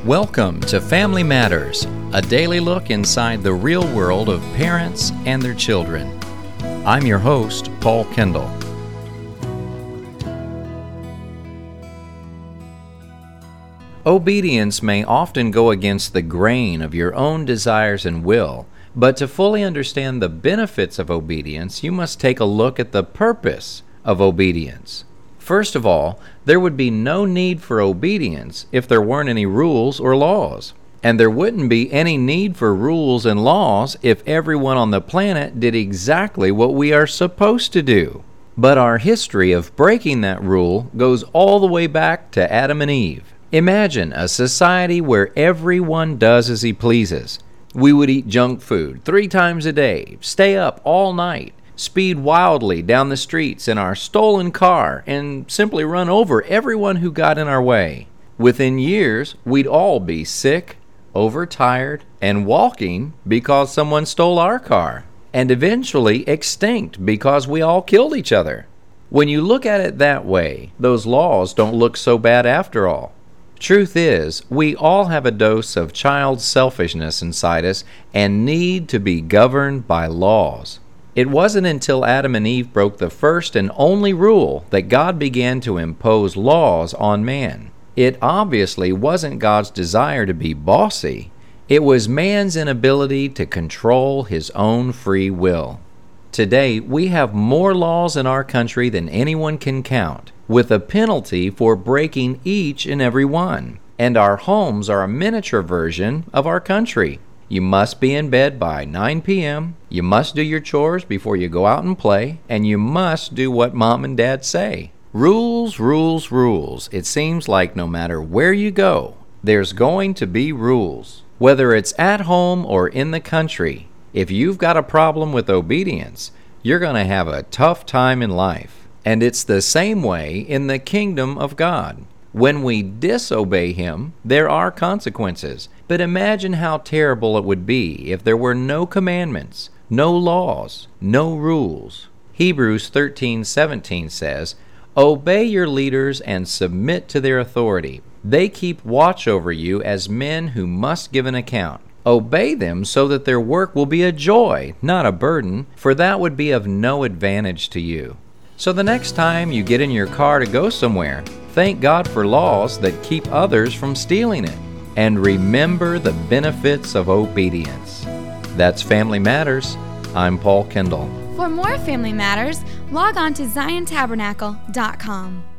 Welcome to Family Matters, a daily look inside the real world of parents and their children. I'm your host, Paul Kendall. Obedience may often go against the grain of your own desires and will, but to fully understand the benefits of obedience, you must take a look at the purpose of obedience. First of all, there would be no need for obedience if there weren't any rules or laws. And there wouldn't be any need for rules and laws if everyone on the planet did exactly what we are supposed to do. But our history of breaking that rule goes all the way back to Adam and Eve. Imagine a society where everyone does as he pleases. We would eat junk food 3 times a day, stay up all night, speed wildly down the streets in our stolen car, and simply run over everyone who got in our way. Within years, we'd all be sick, overtired, and walking because someone stole our car, and eventually extinct because we all killed each other. When you look at it that way, those laws don't look so bad after all. Truth is, we all have a dose of child selfishness inside us and need to be governed by laws. It wasn't until Adam and Eve broke the first and only rule that God began to impose laws on man. It obviously wasn't God's desire to be bossy. It was man's inability to control his own free will. Today, we have more laws in our country than anyone can count, with a penalty for breaking each and every one. And our homes are a miniature version of our country. You must be in bed by 9 p.m., you must do your chores before you go out and play, and you must do what mom and dad say. Rules, rules, rules. It seems like no matter where you go, there's going to be rules. Whether it's at home or in the country, if you've got a problem with obedience, you're going to have a tough time in life. And it's the same way in the kingdom of God. When we disobey Him, there are consequences. But imagine how terrible it would be if there were no commandments, no laws, no rules. Hebrews 13:17 says, "Obey your leaders and submit to their authority. They keep watch over you as men who must give an account. Obey them so that their work will be a joy, not a burden, for that would be of no advantage to you." So the next time you get in your car to go somewhere, thank God for laws that keep others from stealing it. And remember the benefits of obedience. That's Family Matters. I'm Paul Kendall. For more Family Matters, log on to ZionTabernacle.com.